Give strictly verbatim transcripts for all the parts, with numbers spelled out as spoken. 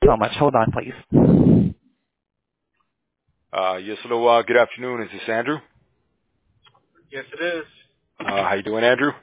So much. Hold on, please. Uh, yes, hello. Uh, good afternoon. Is this Andrew? Yes, it is. Uh, how you doing, Andrew?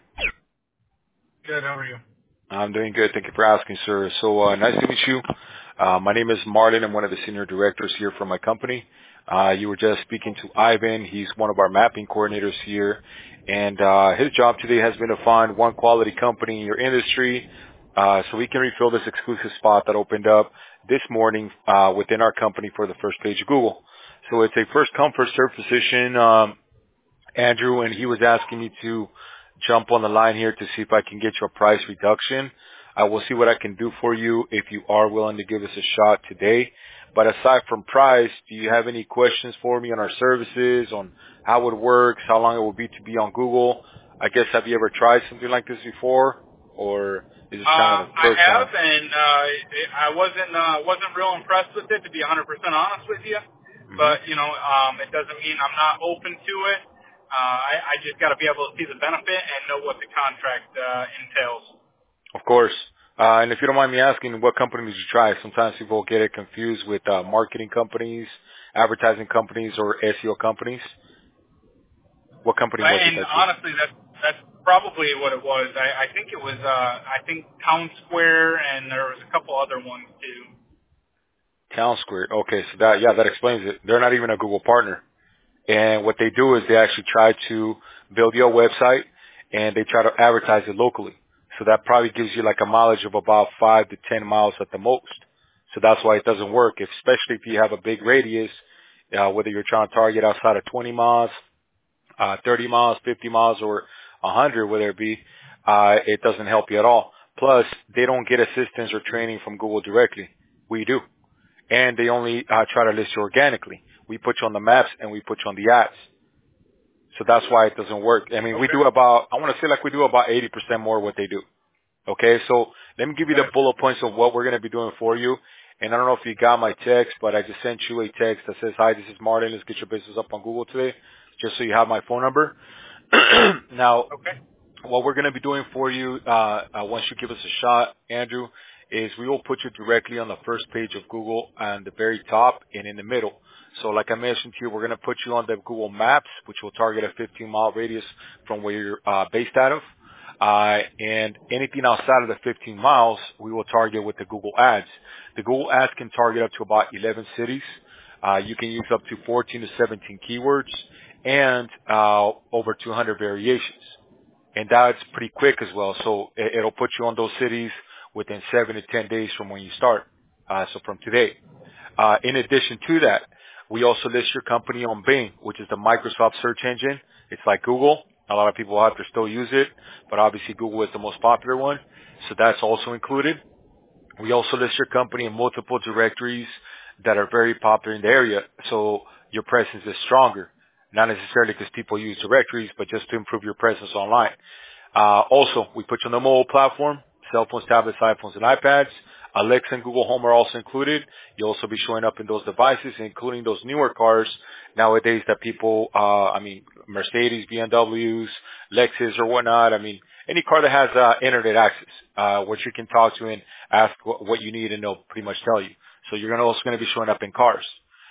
Good. How are you? I'm doing good. Thank you for asking, sir. So uh, nice to meet you. Uh, my name is Martin. I'm one of the senior directors here for my company. Uh, you were just speaking to Ivan. He's one of our mapping coordinators here, and uh, his job today has been to find one quality company in your industry, uh, so we can refill this exclusive spot that opened up this morning uh, within our company for the first page of Google. So it's a first come first served position. Um, Andrew, and he was asking me to jump on the line here to see if I can get you a price reduction. I will see what I can do for you if you are willing to give us a shot today. But aside from price, do you have any questions for me on our services, on how it works, how long it will be to be on Google? I guess, have you ever tried something like this before, or is this kind Uh, of the I first have, time? and uh, it, I wasn't uh, wasn't real impressed with it, to be one hundred percent honest with you. hmm But you know, um, it doesn't mean I'm not open to it. Uh, I, I just got to be able to see the benefit and know what the contract uh, entails. Of course. Uh, and if you don't mind me asking, what company did you try? Sometimes people get it confused with uh, marketing companies, advertising companies, or S E O companies. What company was it And that you? honestly, that's that's probably what it was. I, I think it was. Uh, I think Town Square, and there was a couple other ones too. Town Square. Okay, so that yeah, that explains it. They're not even a Google partner, and what they do is they actually try to build your website, and they try to advertise it locally. So that probably gives you like a mileage of about five to ten miles at the most. So that's why it doesn't work, especially if you have a big radius, uh, whether you're trying to target outside of twenty miles, uh, thirty miles, fifty miles, or one hundred, whether it be, uh, it doesn't help you at all. Plus, they don't get assistance or training from Google directly. We do. And they only uh, try to list you organically. We put you on the maps and we put you on the ads. So that's why it doesn't work. I mean, we Okay. do about, I want to say like we do about eighty percent more what they do. Okay, so let me give you the Gotcha. bullet points of what we're going to be doing for you. And I don't know if you got my text, but I just sent you a text that says, hi, this is Martin. Let's get your business up on Google today, just so you have my phone number. Now, Okay. what we're going to be doing for you, uh, uh, once you give us a shot, Andrew, is we will put you directly on the first page of Google on the very top and in the middle. So like I mentioned to you, we're going to put you on the Google Maps, which will target a fifteen mile radius from where you're uh, based out of. Uh, and anything outside of the fifteen miles, we will target with the Google Ads. The Google Ads can target up to about eleven cities. Uh, you can use up to fourteen to seventeen keywords and uh, over two hundred variations. And that's pretty quick as well. So it, it'll put you on those cities within seven to ten days from when you start. Uh, so from today. Uh, in addition to that, we also list your company on Bing, which is the Microsoft search engine. It's like Google. A lot of people have to still use it, but obviously Google is the most popular one. So that's also included. We also list your company in multiple directories that are very popular in the area. So your presence is stronger. Not necessarily because people use directories, but just to improve your presence online. Uh, also, we put you on the mobile platform, cell phones, tablets, iPhones, and iPads. Alexa and Google Home are also included. You'll also be showing up in those devices, including those newer cars nowadays that people, uh, I mean, Mercedes, B M Ws, Lexus or whatnot. I mean, any car that has, uh, internet access, uh, which you can talk to and ask what, what you need and they'll pretty much tell you. So you're gonna also going to be showing up in cars.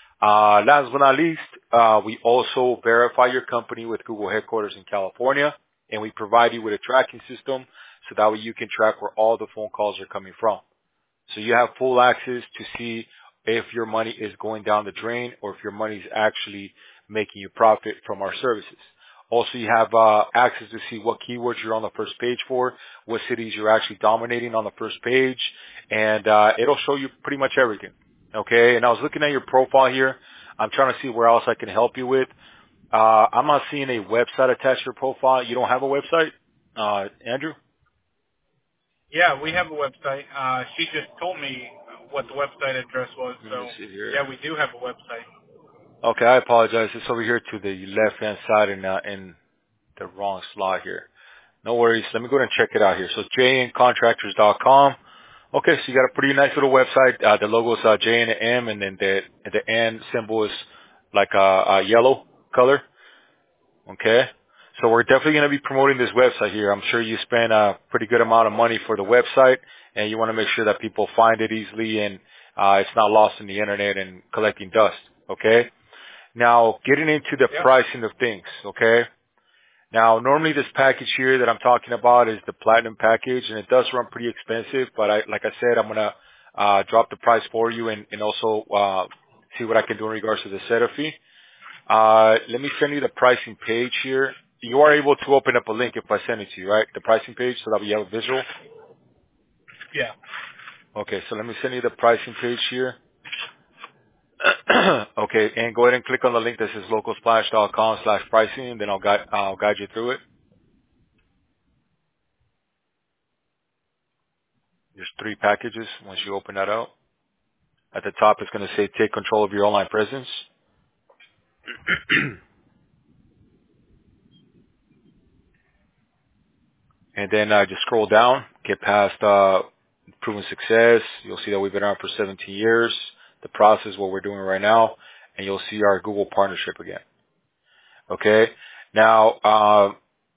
Uh, last but not least, uh, we also verify your company with Google headquarters in California, and we provide you with a tracking system so that way you can track where all the phone calls are coming from. So you have full access to see if your money is going down the drain or if your money is actually making you profit from our services. Also, you have uh, access to see what keywords you're on the first page for, what cities you're actually dominating on the first page, and uh, it'll show you pretty much everything. Okay, and I was looking at your profile here. I'm trying to see where else I can help you with. Uh, I'm not seeing a website attached to your profile. You don't have a website, uh, Andrew? Yeah, we have a website. Uh, she just told me what the website address was, Let me so see here. yeah, we do have a website. Okay, I apologize. It's over here to the left-hand side and uh, in the wrong slot here. No worries. Let me go ahead and check it out here. So j n contractors dot com. Okay, so you got a pretty nice little website. Uh, the logo is uh, J and M, and then the the N symbol is like a, a yellow color. Okay. So we're definitely going to be promoting this website here. I'm sure you spend a pretty good amount of money for the website and you want to make sure that people find it easily and Uh, it's not lost in the internet and collecting dust. Okay. Now, getting into the Yep. pricing of things. Okay. Now, normally this package here that I'm talking about is the platinum package, and it does run pretty expensive. But I, like I said, I'm gonna uh, drop the price for you, and, and also uh, see what I can do in regards to the setup fee. Uh, let me send you the pricing page here. You are able to open up a link if I send it to you, right? The pricing page, so that we have a visual. Yeah. Okay, so let me send you the pricing page here. Okay, and go ahead and click on the link that says localsplash.com slash pricing, and then I'll guide, I'll guide you through it. There's three packages once you open that out. At the top, it's going to say take control of your online presence. And then uh, just scroll down, get past uh, proven success. You'll see that we've been around for seventeen years. The process, what we're doing right now, and you'll see our Google partnership again. Okay. Now, uh,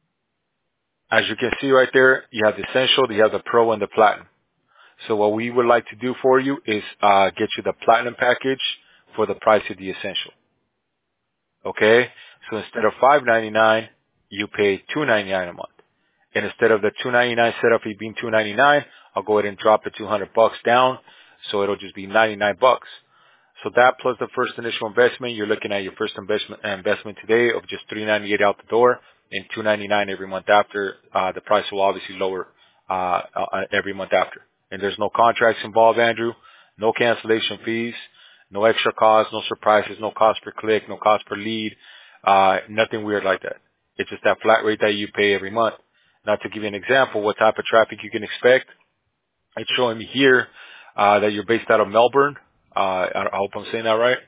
as you can see right there, you have the Essential, you have the Pro, and the Platinum. So what we would like to do for you is uh, get you the Platinum package for the price of the Essential. Okay. So instead of five ninety-nine, you pay two ninety-nine a month. And instead of the two ninety-nine setup fee being two ninety-nine, I'll go ahead and drop the two hundred bucks down, so it'll just be ninety-nine bucks. So that plus the first initial investment, you're looking at your first investment investment today of just three ninety-eight out the door and two ninety-nine every month after. Uh, the price will obviously lower uh, uh, every month after. And there's no contracts involved, Andrew. No cancellation fees, no extra costs, no surprises, no cost per click, no cost per lead, uh, nothing weird like that. It's just that flat rate that you pay every month. Now, to give you an example, what type of traffic you can expect, it's showing me here uh, that you're based out of Melbourne. Uh, I I hope I'm saying that right.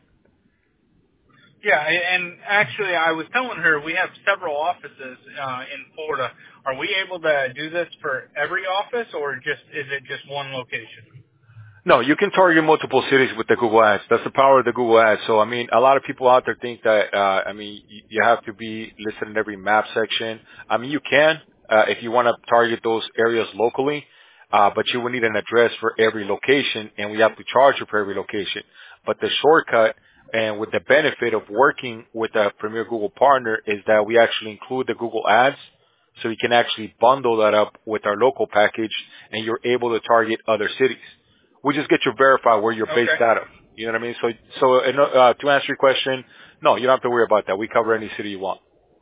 Yeah, and actually, I was telling her we have several offices uh, in Florida. Are we able to do this for every office, or just is it just one location? No, you can target multiple cities with the Google Ads. That's the power of the Google Ads. So, I mean, a lot of people out there think that, uh, I mean, you you have to be listed in every map section. I mean, you can, uh, if you want to target those areas locally, uh, but you will need an address for every location, and we have to charge you for every location. But the shortcut and with the benefit of working with a Premier Google partner is that we actually include the Google Ads, so you can actually bundle that up with our local package, and you're able to target other cities. We just get you verified where you're based Okay. out of. You know what I mean? So, so uh, to answer your question, no, you don't have to worry about that. We cover any city you want.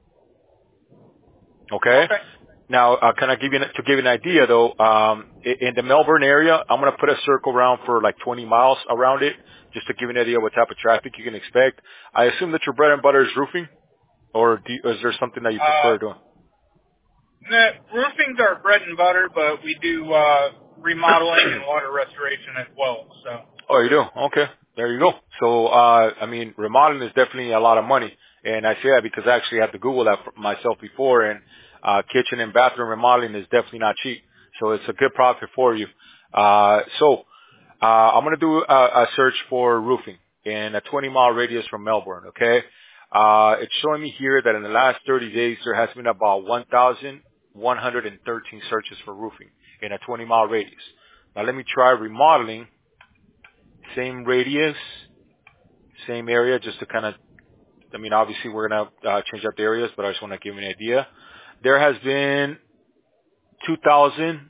Okay. Okay. Now, uh, can I give you an, to give you an idea though? Um, in, in the Melbourne area, I'm going to put a circle around for like twenty miles around it, just to give you an idea what type of traffic you can expect. I assume that your bread and butter is roofing, or do you, is there something that you Uh, prefer doing? nah, roofing's our bread and butter, but we do uh, remodeling and water restoration as well. So. Oh, you do? Okay. There you go. So, uh, I mean, remodeling is definitely a lot of money. And I say that because I actually had to Google that for myself before, and, uh, kitchen and bathroom remodeling is definitely not cheap. So it's a good profit for you. Uh, so, uh, I'm going to do a, a search for roofing in a twenty mile radius from Melbourne. Okay. Uh, it's showing me here that in the last thirty days, there has been about one thousand one hundred thirteen searches for roofing in a twenty mile radius. Now let me try remodeling. Same radius, same area, just to kind of, I mean, obviously we're going to uh, change up the areas, but I just want to give you an idea. There has been two thousand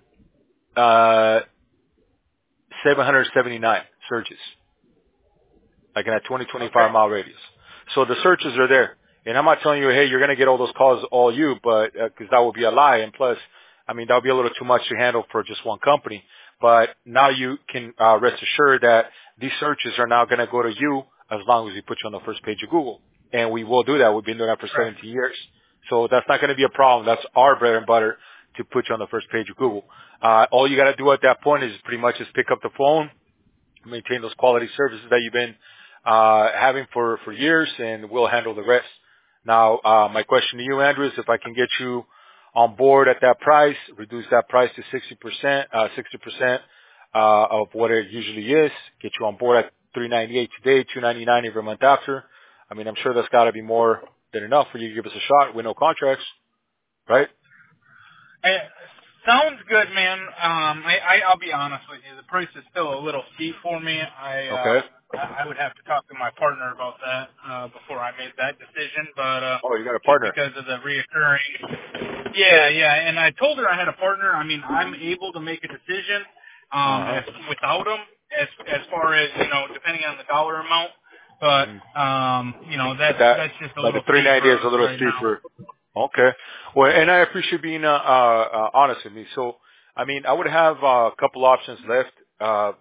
seven hundred seventy-nine searches, like in a twenty, Okay. twenty-five mile radius. So the searches are there. And I'm not telling you, hey, you're going to get all those calls, all you, but, uh 'cause that would be a lie. And plus, I mean, that would be a little too much to handle for just one company. But now you can, uh, rest assured that these searches are now going to go to you as long as we put you on the first page of Google. And we will do that. We've been doing that for Right. seventeen years. So that's not going to be a problem. That's our bread and butter to put you on the first page of Google. Uh, all you got to do at that point is pretty much just pick up the phone, maintain those quality services that you've been uh having for for years, and we'll handle the rest. Now, uh my question to you, Andrew, is if I can get you on board at that price, reduce that price to sixty percent, uh sixty percent uh of what it usually is, get you on board at three ninety-eight today, two ninety-nine every month after. I mean, I'm sure that's got to be more than enough for you to give us a shot with no contracts, right? Sounds good, man. Um, I, I, I'll be honest with you. The price is still a little steep for me. I, uh, Okay. I I would have to talk to my partner about that, uh, before I made that decision, but, uh, Oh, you got a just partner. because of the reoccurring. Yeah, yeah, and I told her I had a partner. I mean, I'm able to make a decision, um, Uh as, without him, as, as far as, you know, depending on the dollar amount, but, huh. um, you know, that's, That, that's just a but the little three ninety is a steeper little right now. steeper. Okay. Well, and I appreciate being uh, uh, uh, honest with me. So, I mean, I would have uh, a couple options left uh,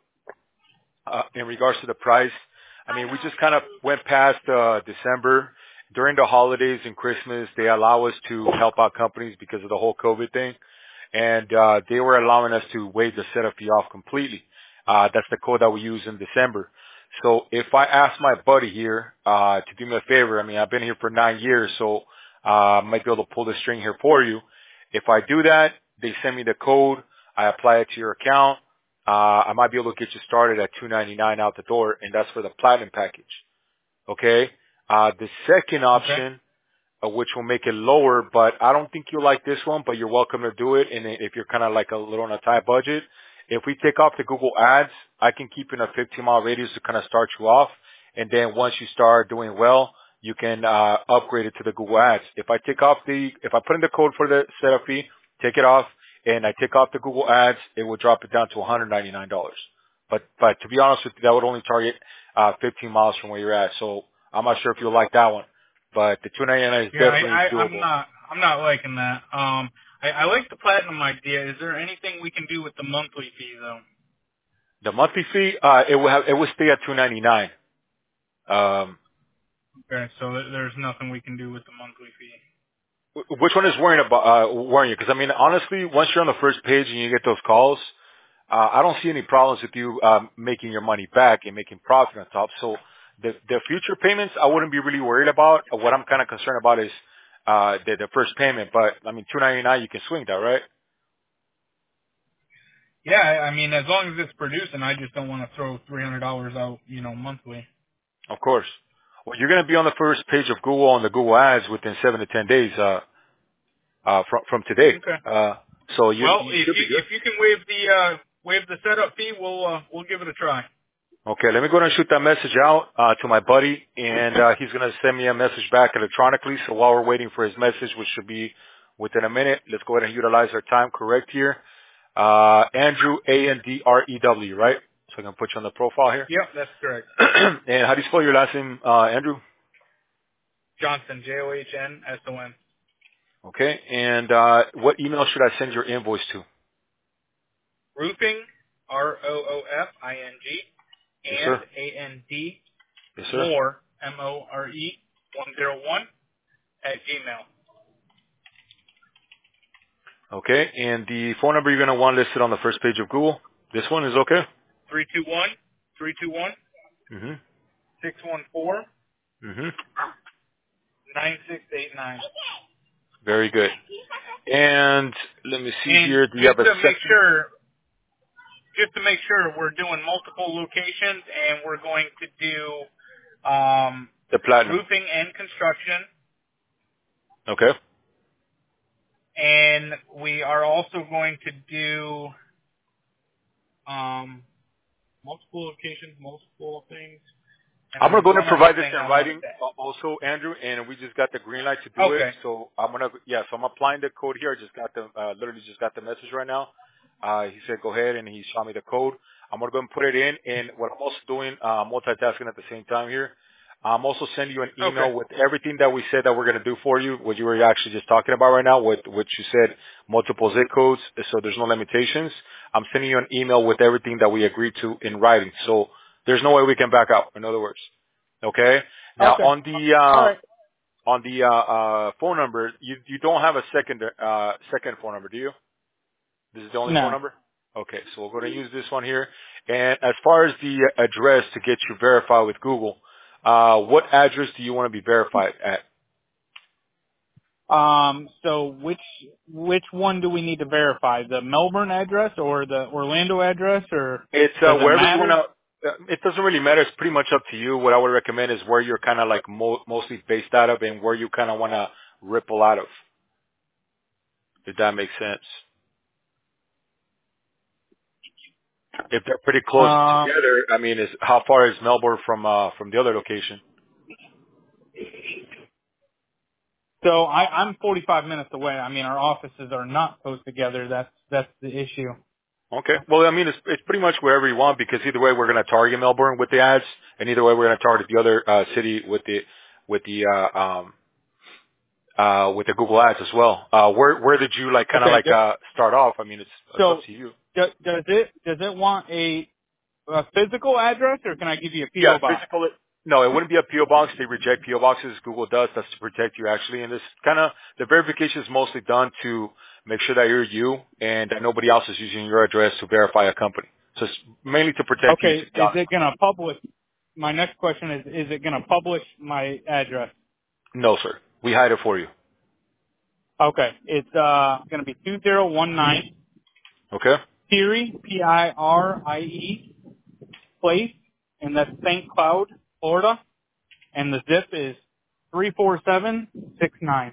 uh, in regards to the price. I mean, we just kind of went past uh, December. During the holidays and Christmas, they allow us to help out companies because of the whole COVID thing. And uh, they were allowing us to waive the setup fee off completely. Uh, that's the code that we use in December. So if I ask my buddy here uh, to do me a favor, I mean, I've been here for nine years, so uh, I might be able to pull the string here for you. If I do that, they send me the code. I apply it to your account. Uh, I might be able to get you started at two ninety-nine out the door, and that's for the platinum package. Okay. Uh, the second Okay? option, uh, which will make it lower, but I don't think you'll like this one, but you're welcome to do it. And if you're kind of like a little on a tight budget, if we take off the Google ads, I can keep in a fifteen mile radius to kind of start you off. And then once you start doing well, you can, uh, upgrade it to the Google ads. If I take off the, if I put in the code for the setup fee, take it off, and I take off the Google ads, it will drop it down to one hundred ninety-nine dollars. But, but to be honest with you, that would only target, uh, fifteen miles from where you're at. So I'm not sure if you'll like that one. But the two ninety-nine is Yeah, I, definitely I, I'm doable. not, I'm not liking that. Um, I, I like the platinum idea. Is there anything we can do with the monthly fee though? The monthly fee, uh, it will have, it will stay at two ninety-nine. Um, Okay, so th- there's nothing we can do with the monthly fee. wh- which one is worrying about, uh, worrying you? Because I mean, honestly, once you're on the first page and you get those calls, uh, I don't see any problems with you, um, making your money back and making profit on top. So the, the future payments, I wouldn't be really worried about. What I'm kind of concerned about is, uh, the, the first payment. But I mean, two ninety-nine, you can swing that, right? Yeah, I I mean, as long as it's producing, I just don't want to throw three hundred dollars out, you know, monthly. Of course. Well, you're going to be on the first page of Google on the Google Ads within seven to ten days. Uh, uh, from from today. Okay. Uh, so you Well, you if should you be good. if you can waive the uh, waive the setup fee, we'll uh, we'll give it a try. Okay, let me go ahead and shoot that message out uh, to my buddy, and uh, he's going to send me a message back electronically. So while we're waiting for his message, which should be within a minute, let's go ahead and utilize our time correct here. Uh, Andrew A N D R E W, right? So I can put you on the profile here. Yep, that's correct. And how do you spell your last name, uh, Andrew? Johnson, J O H N S O N. Okay, and uh, what email should I send your invoice to? Roofing, R O O F I N G, Yes, and sir. A N D, Yes, sir. more, M O R E, one zero one, at Gmail. Okay, and the phone number you're going to want listed on the first page of Google. This one is okay. three two one, three two one, Mm-hmm. six one four, Mm-hmm. nine six eight nine. Very good. And let me see And here. Do you just have a to make second? sure, just to make sure we're doing multiple locations and we're going to do um, The platinum. roofing and construction, Okay. and we are also going to do um, multiple locations, multiple things, and I'm there going to was go ahead and one other provide this thing in I wanted writing to. uh, also, Andrew, and we just got the green light to do it. Okay, So I'm going to, yeah, so I'm applying the code here. I just got the, uh, literally just got the message right now. Uh, he said, go ahead, and he shot me the code. I'm going to go and put it in. And what I'm also doing, uh, multitasking at the same time here. I'm also sending you an okay, email with everything that we said that we're going to do for you, what you were actually just talking about right now, with which you said multiple zip codes, so there's no limitations. I'm sending you an email with everything that we agreed to in writing. So there's no way we can back out, in other words. Okay? Now okay, on the, all uh, right. on the, uh, uh, phone number, you, you don't have a second, uh, second phone number, do you? This is the only phone No. number? Okay, so we're going to use this one here. And as far as the address to get you verified with Google, uh, what address do you want to be verified at? Um, so which which one do we need to verify? The Melbourne address or the Orlando address, or It's, uh, does it wherever you want matter? to, uh, it doesn't really matter. It's pretty much up to you. What I would recommend is where you're kind of like mo- mostly based out of and where you kind of want to ripple out of, if that makes sense. If they're pretty close Um, together, I mean, is how far is Melbourne from uh from the other location? so I, I'm forty-five minutes away. I mean, our offices are not close together. That's that's the issue. Okay. Well, I mean, it's it's pretty much wherever you want because either way we're going to target Melbourne with the ads, and either way we're going to target the other uh, city with the with the uh, um uh with the Google ads as well. Uh, where where did you like kind of Okay. like do- uh start off? I mean, it's it's up So to you. do, does it does it want a, a physical address, or can I give you a P Yeah, O box? physical. No, it wouldn't be a P O box. They reject P O boxes. Google does. That's to protect you actually. And this kind of the verification is mostly done to make sure that you're you and that nobody else is using your address to verify a company. So it's mainly to protect you. To Okay. be Is honest. it going to publish? My next question is: Is it going to publish my address? No, sir. We hide it for you. Okay. It's uh going to be two zero one nine Okay. Pirie P I R I E Place, and that's Saint Cloud, Florida, and the zip is three four seven six nine.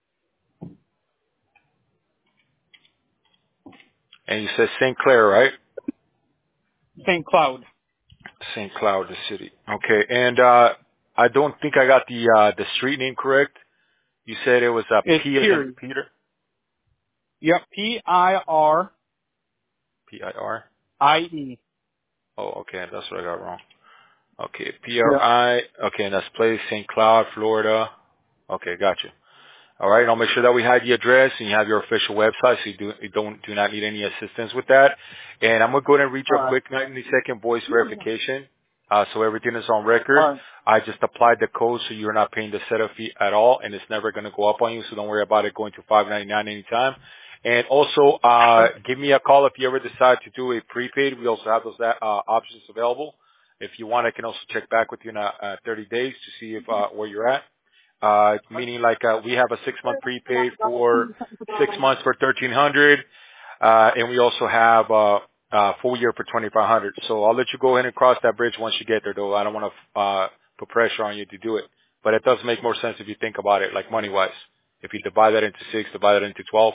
And you said Saint Clair, right? Saint Cloud. Saint Cloud, the city. Okay. And uh I don't think I got the uh the street name correct. You said it was uh, It's P as in Pirie. Peter. Yep. P I R P I R. I E. Oh, okay. That's what I got wrong. Okay. P R Yep. I. Okay. And that's place Saint Cloud, Florida. Okay. Gotcha. All right. I'll make sure that we have the address and you have your official website, so you do you don't do not need any assistance with that. And I'm gonna go ahead and read All you a right. quick ninety second voice verification, uh, so everything is on record. All right. I just applied the code, so you're not paying the setup fee at all, and it's never gonna go up on you. So don't worry about it going to five ninety-nine anytime. And also, uh, give me a call if you ever decide to do a prepaid. We also have those uh, options available. If you want, I can also check back with you in uh, uh, thirty days to see if uh, where you're at. Uh, meaning like, uh, we have a six month prepaid for six months for thirteen hundred, uh, and we also have, uh, uh, full year for twenty-five hundred. So I'll let you go ahead and cross that bridge once you get there though. I don't want to, uh, put pressure on you to do it, but it does make more sense if you think about it, like money wise. If you divide that into six, divide that into twelve.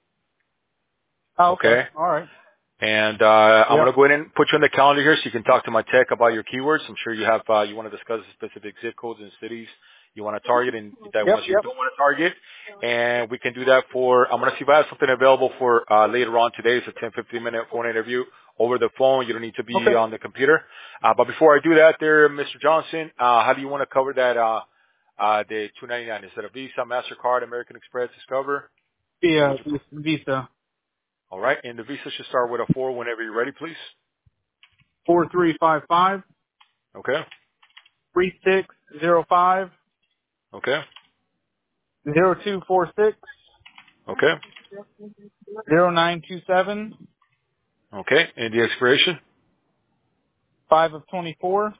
Oh, okay. Okay. All right. And, uh, I'm going to Yep. go ahead and put you on the calendar here so you can talk to my tech about your keywords. I'm sure you have, uh, you want to discuss the specific zip codes and cities you want to target and that Yep. ones you Yep. don't want to target. And we can do that for, I'm going to see if I have something available for, uh, later on today. It's a ten, fifteen minute phone interview over the phone. You don't need to be Okay. on the computer. Uh, but before I do that there, Mister Johnson, uh, how do you want to cover that, uh, uh, the two ninety-nine? Is it a Visa, MasterCard, American Express, Discover? What Yeah. would you prefer? Visa All right. And the Visa should start with a four whenever you're ready, please. four three five five Okay. three six zero five Okay. zero two four six Okay. zero nine two seven Okay. And the expiration? five of twenty four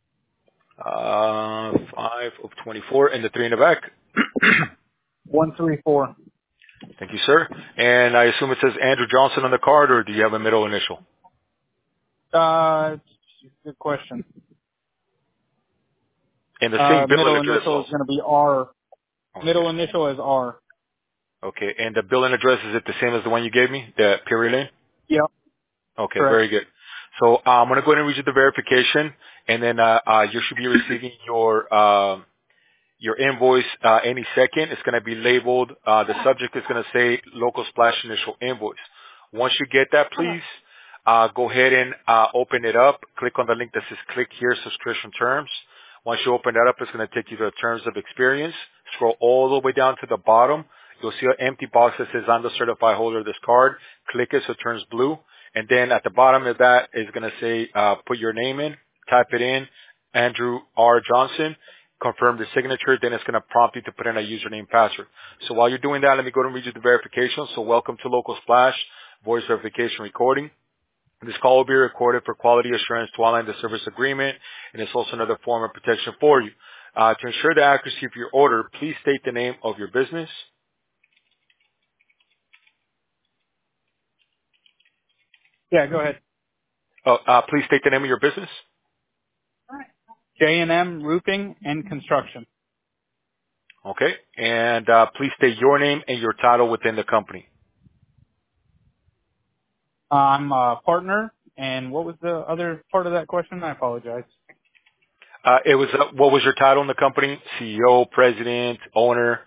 Uh, five of twenty-four and the three in the back. one three four. Thank you, sir. And I assume it says Andrew Johnson on the card, or do you have a middle initial? Uh, good question. And the same Uh, billing middle address initial is also. going to be R. Okay. Middle initial is R. Okay. And the billing address, is it the same as the one you gave me? The Perry Lane? Yep. Okay, Correct. very good. So uh, I'm going to go ahead and read you the verification, and then uh, uh, you should be receiving your um, your invoice uh, any second. It's going to be labeled. Uh, the subject is going to say local splash initial invoice. Once you get that, please uh, go ahead and uh, open it up. Click on the link that says click here subscription terms. Once you open that up, it's going to take you to the terms of experience. Scroll all the way down to the bottom. You'll see an empty box that says I'm the certified holder of this card. Click it so it turns blue. And then at the bottom of that is going to say uh, put your name in. Type it in. Andrew R. Johnson. Confirm the signature, then it's going to prompt you to put in a username password. So while you're doing that, let me go and read you the verification. So welcome to Local Splash, voice verification recording. This call will be recorded for quality assurance to align the service agreement, and it's also another form of protection for you. Uh, to ensure the accuracy of your order, please state the name of your business. Yeah, go ahead. Uh, uh, please state the name of your business. J and M Roofing and Construction. Okay. And uh, please state your name and your title within the company. I'm a partner And what was the other part of that question? I apologize. Uh, it was, uh, what was your title in the company? C E O, president, owner?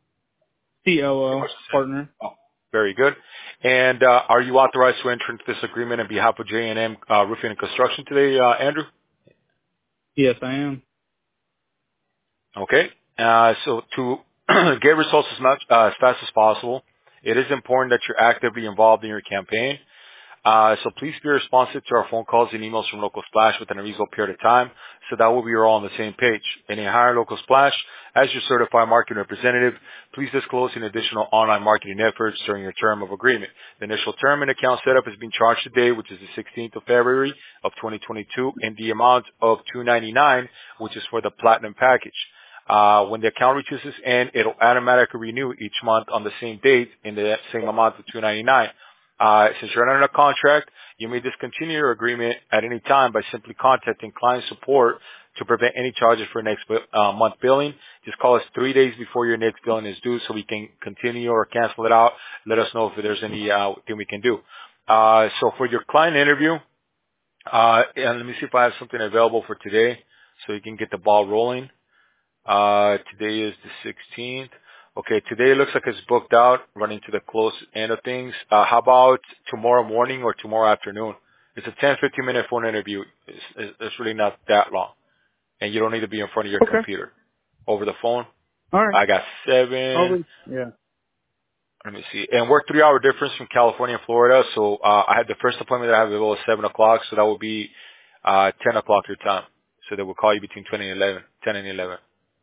C O Pretty O, much the same. partner. Oh, very good. And, uh, are you authorized to enter into this agreement on behalf of J and M, uh, Roofing and Construction today, uh, Andrew? Yes, I am. Okay. Uh, so to get results as much, uh, as fast as possible, it is important that you're actively involved in your campaign. Uh, so please be responsive to our phone calls and emails from Local Splash within a reasonable period of time, so that way we are all on the same page. And in hiring Local Splash as your certified marketing representative, please disclose any additional online marketing efforts during your term of agreement. The initial term and account setup is being charged today, which is the sixteenth of February of twenty twenty-two, in the amount of two hundred ninety-nine dollars, which is for the platinum package. Uh, when the account reaches its end, it'll automatically renew each month on the same date in the same amount of two hundred ninety-nine dollars. Uh, since you're under a contract, you may discontinue your agreement at any time by simply contacting client support to prevent any charges for next uh, month billing. Just call us three days before your next billing is due so we can continue or cancel it out. Let us know if there's any uh, thing we can do. Uh, so for your client interview, uh, and let me see if I have something available for today so you can get the ball rolling. Uh, today is the sixteenth. Okay, today it looks like it's booked out, running to the close end of things. Uh, how about tomorrow morning or tomorrow afternoon? It's a ten, fifteen minute phone interview. It's, it's it's really not that long. And you don't need to be in front of your Okay. computer. Over the phone, All right. I got seven. Always. Yeah. Let me see. And we're three hour difference from California and Florida. So, uh, I had the first appointment that I have available at seven o'clock. So that will be, uh, ten o'clock your time. So they will call you between ten and eleven, ten and eleven.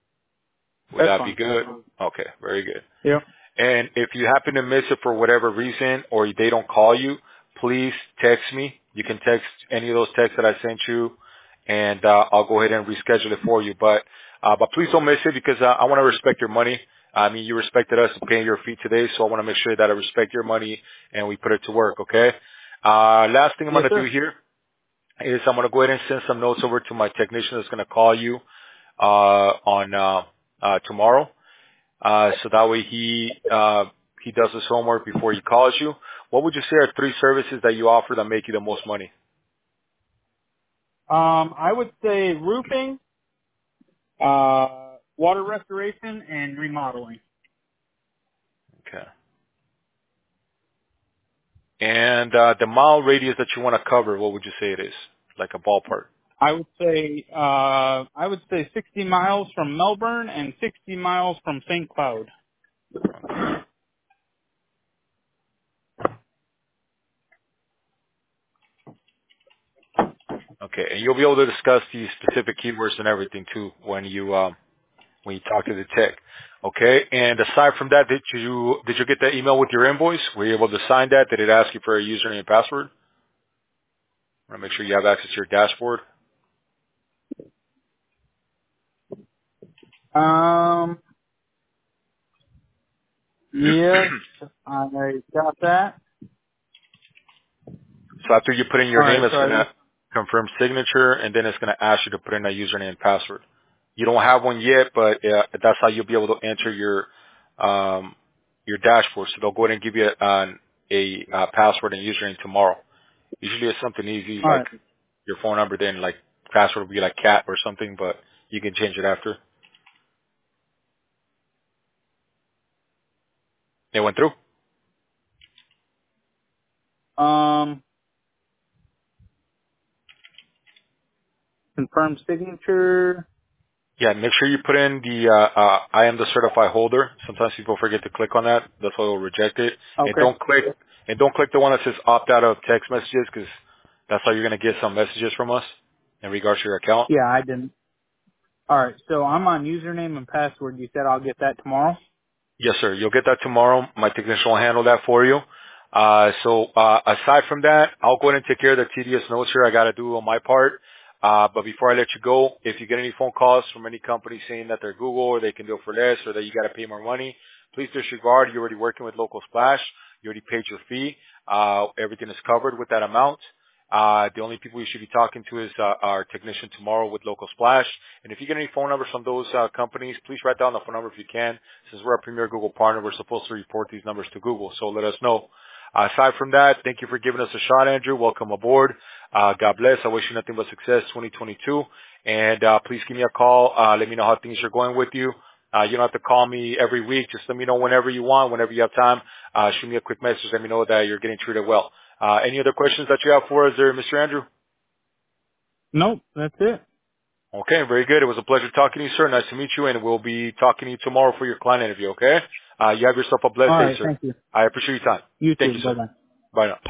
Would That's that be fine. good? Okay, very good. Yeah. And if you happen to miss it for whatever reason or they don't call you, please text me. You can text any of those texts that I sent you, and uh, I'll go ahead and reschedule it for you. But uh, but please don't miss it because uh, I want to respect your money. I mean, you respected us paying your fee today, so I want to make sure that I respect your money and we put it to work, okay? Uh, last thing I'm Yes, going to do sir. here is I'm going to go ahead and send some notes over to my technician that's going to call you uh, on uh, uh, tomorrow. Uh, so that way he, uh, he does his homework before he calls you. What would you say are three services that you offer that make you the most money? Um, I would say roofing, uh, water restoration, and remodeling. Okay. And, uh, the mile radius that you want to cover, what would you say it is? Like a ballpark. I would say, uh, I would say sixty miles from Melbourne and sixty miles from Saint Cloud. Okay. Okay. And you'll be able to discuss these specific keywords and everything too when you, um, when you talk to the tech. Okay. And aside from that, did you, did you get that email with your invoice? Were you able to sign that? Did it ask you for a username and password? I want to make sure you have access to your dashboard. Um, yes, I got that. So after you put in All your name, right, it's so going I, to confirm signature, and then it's going to ask you to put in a username and password. You don't have one yet, but uh, that's how you'll be able to enter your um, your dashboard. So they'll go ahead and give you a, a, uh password and username tomorrow. Usually it's something easy all like right. your phone number, then like password would be like cat or something, but you can change it after. It went through? Um, confirm signature. Yeah, make sure you put in the uh, uh, I am the certified holder. Sometimes people forget to click on that. That's why they'll reject it. And Okay. don't click and don't click the one that says opt out of text messages because that's how you're going to get some messages from us in regards to your account. Yeah, I didn't. All right, so I'm on username and password. You said I'll get that tomorrow? Yes, sir. You'll get that tomorrow. My technician will handle that for you. Uh, so, uh, aside from that, I'll go ahead and take care of the tedious notes here I got to do on my part. Uh, but before I let you go, if you get any phone calls from any company saying that they're Google or they can do it for less or that you got to pay more money, please disregard. You're already working with Local Splash. You already paid your fee. Uh, everything is covered with that amount. Uh, the only people you should be talking to is uh, our technician tomorrow with Local Splash. And if you get any phone numbers from those uh, companies, please write down the phone number if you can. Since we're a premier Google partner, we're supposed to report these numbers to Google, so let us know. Aside from that, thank you for giving us a shot, Andrew. Welcome aboard. Uh, God bless. I wish you nothing but success twenty twenty-two. And, uh, please give me a call. Uh, let me know how things are going with you. Uh, you don't have to call me every week. Just let me know whenever you want, whenever you have time. Uh, shoot me a quick message. Let me know that you're getting treated well. Uh, any other questions that you have for us there, Mister Andrew? Nope, that's it. Okay, very good. It was a pleasure talking to you, sir. Nice to meet you, and we'll be talking to you tomorrow for your client interview, okay? Uh, you have yourself a All blessed day, right, sir. thank you. I appreciate your time. You Thank too. you, Bye sir. bye. Bye now.